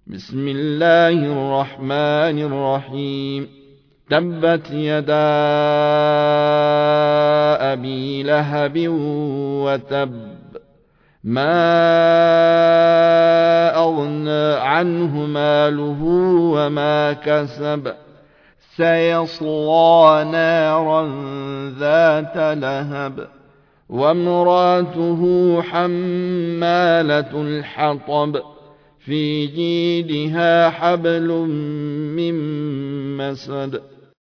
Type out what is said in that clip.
بسم الله الرحمن الرحيم تبت يدا أبي لهب وتب ما أغنى عنه ماله وما كسب سيصلى نارا ذات لهب وامرأته حمالة الحطب في جيدها حبل من مسد